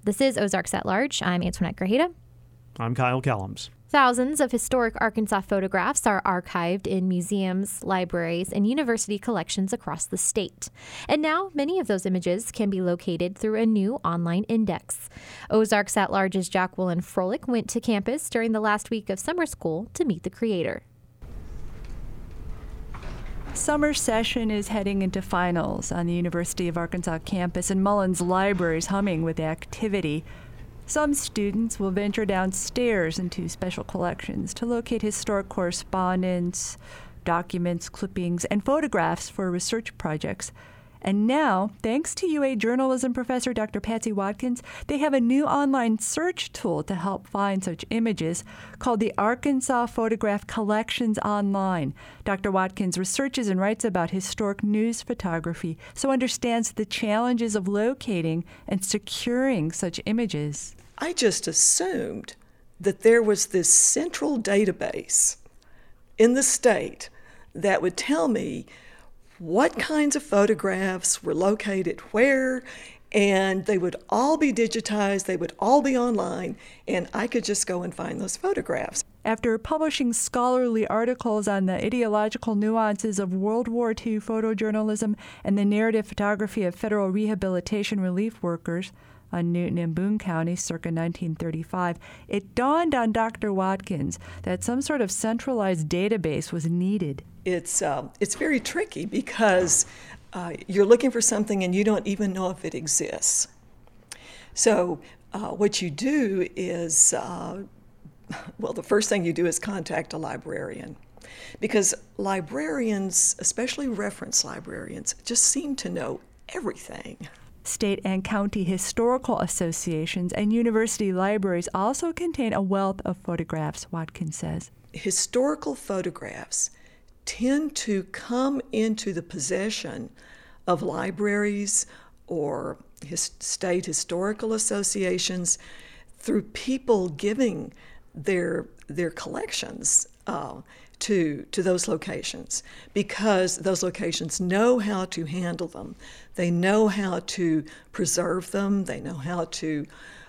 This is Ozarks at Large. I'm Antoinette Grajeda. I'm Kyle Kellums. Thousands of historic Arkansas photographs are archived in museums, libraries, and university collections across the state. And now, many of those images can be located through a new online index. Ozarks at Large's Jacqueline Froelich went to campus during the last week of summer school to meet the creator. Summer session is heading into finals on the University of Arkansas campus, and Mullins Library is humming with activity. Some students will venture downstairs into special collections to locate historic correspondence, documents, clippings, and photographs for research projects. And now, thanks to UA journalism professor Dr. Patsy Watkins, they have a new online search tool to help find such images called the Arkansas Photograph Collections Online. Dr. Watkins researches and writes about historic news photography, so understands the challenges of locating and securing such images. I just assumed that there was this central database in the state that would tell me what kinds of photographs were located where, and they would all be digitized, they would all be online, and I could just go and find those photographs. After publishing scholarly articles on the ideological nuances of World War II photojournalism and the narrative photography of federal rehabilitation relief workers on Newton and Boone counties circa 1935, it dawned on Dr. Watkins that some sort of centralized database was needed. It's very tricky because you're looking for something and you don't even know if it exists. So what you do is, the first thing you do is contact a librarian, because librarians, especially reference librarians, just seem to know everything. State and county historical associations and university libraries also contain a wealth of photographs, Watkins says. Historical photographs tend to come into the possession of libraries or state historical associations through people giving their collections to those locations, because those locations know how to handle them. They know how to preserve them. They know how to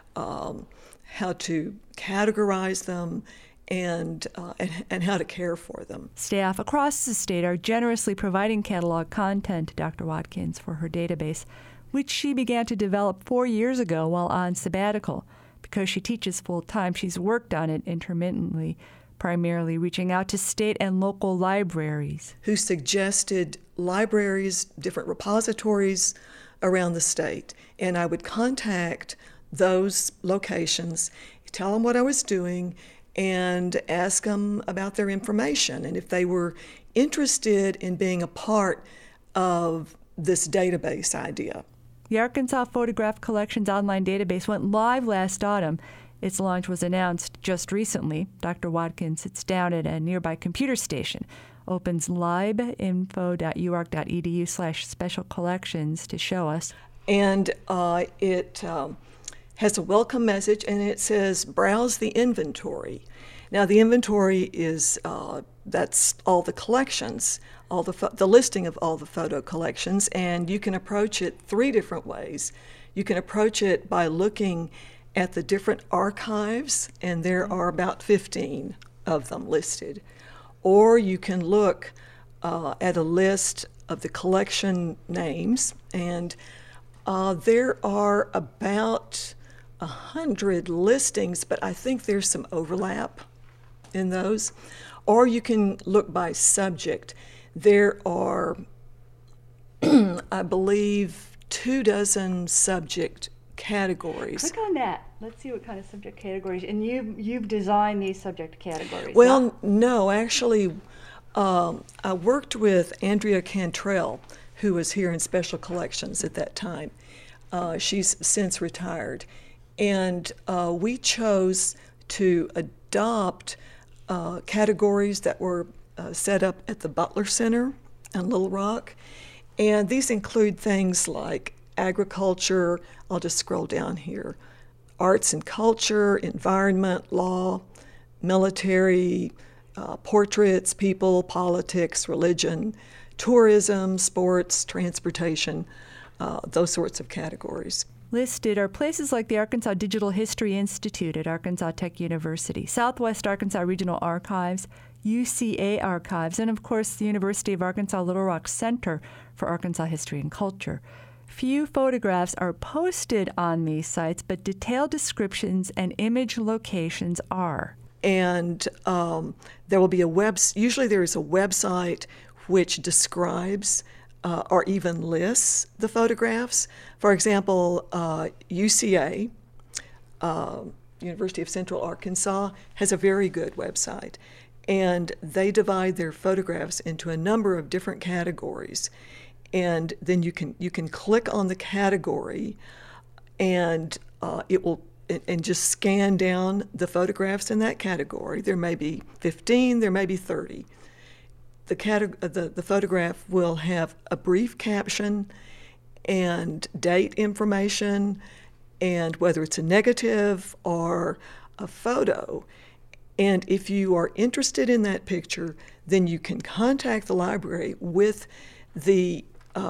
categorize them and how to care for them. Staff across the state are generously providing catalog content to Dr. Watkins for her database, which she began to develop 4 years ago while on sabbatical. Because she teaches full-time, she's worked on it intermittently, primarily reaching out to state and local libraries, who suggested libraries, different repositories around the state. And I would contact those locations, tell them what I was doing, and ask them about their information and if they were interested in being a part of this database idea. The Arkansas Photograph Collections online database went live last autumn. Its launch was announced just recently. Dr. Watkins sits down at a nearby computer station, opens libinfo.uark.edu/special collections to show us. And it has a welcome message, and it says, browse the inventory. Now, the inventory is, that's all the collections, all the listing of all the photo collections, and you can approach it 3 different ways. You can approach it by looking at the different archives, and there are about 15 of them listed. Or you can look at a list of the collection names, and there are about 100 listings, but I think there's some overlap in those. Or you can look by subject. There are, I believe, 24 subject categories. Click on that. Let's see what kind of subject categories. And you've designed these subject categories. Well, no, actually, I worked with Andrea Cantrell, who was here in Special Collections at that time. She's since retired. And we chose to adopt categories that were set up at the Butler Center in Little Rock. And these include things like agriculture, I'll just scroll down here, arts and culture, environment, law, military, portraits, people, politics, religion, tourism, sports, transportation, those sorts of categories. Listed are places like the Arkansas Digital History Institute at Arkansas Tech University, Southwest Arkansas Regional Archives, UCA Archives, and of course the University of Arkansas Little Rock Center for Arkansas History and Culture. Few photographs are posted on these sites, but detailed descriptions and image locations are. And there will be usually there is a website which describes or even lists the photographs. For example, UCA, University of Central Arkansas, has a very good website. And they divide their photographs into a number of different categories. And then you can click on the category, and it will and just scan down the photographs in that category. There may be 15, there may be 30. The photograph will have a brief caption and date information, and whether it's a negative or a photo. And if you are interested in that picture, then you can contact the library with the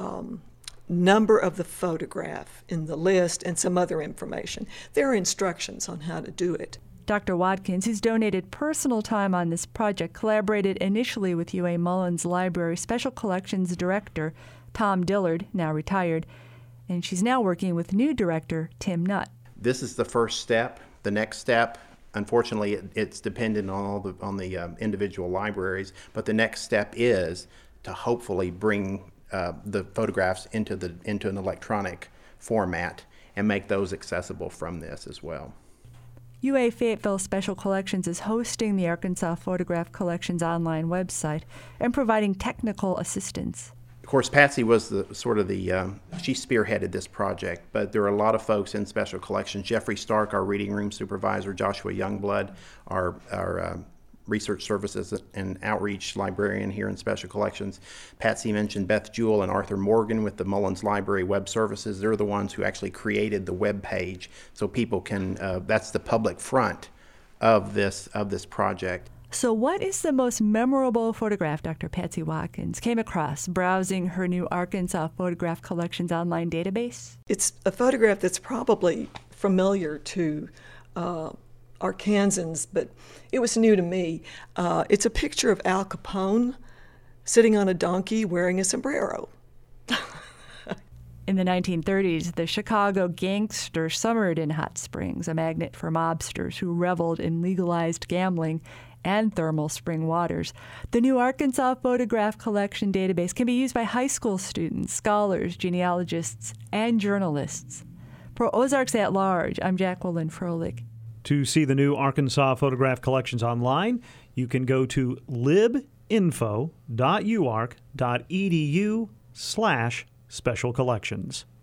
number of the photograph in the list and some other information. There are instructions on how to do it. Dr. Watkins, who's donated personal time on this project, collaborated initially with UA Mullins Library Special Collections Director Tom Dillard, now retired, and she's now working with new director Tim Nutt. This is the first step. The next step, unfortunately, it's dependent on the individual libraries, but the next step is to hopefully bring the photographs into an electronic format and make those accessible from this as well. UA Fayetteville Special Collections is hosting the Arkansas Photograph Collections online website and providing technical assistance. Of course, Patsy was she spearheaded this project, but there are a lot of folks in Special Collections. Jeffrey Stark, our reading room supervisor, Joshua Youngblood, our research services and outreach librarian here in Special Collections. Patsy mentioned Beth Jewell and Arthur Morgan with the Mullins Library Web Services. They're the ones who actually created the web page, so people can, that's the public front of this project. So what is the most memorable photograph Dr. Patsy Watkins came across browsing her new Arkansas Photograph Collections online database? It's a photograph that's probably familiar to Arkansans, but it was new to me. It's a picture of Al Capone sitting on a donkey wearing a sombrero. In the 1930s, the Chicago gangster summered in Hot Springs, a magnet for mobsters who reveled in legalized gambling and thermal spring waters. The new Arkansas Photograph Collection database can be used by high school students, scholars, genealogists, and journalists. For Ozarks at Large, I'm Jacqueline Froelich. To see the new Arkansas Photograph Collections online, you can go to libinfo.uark.edu/special collections.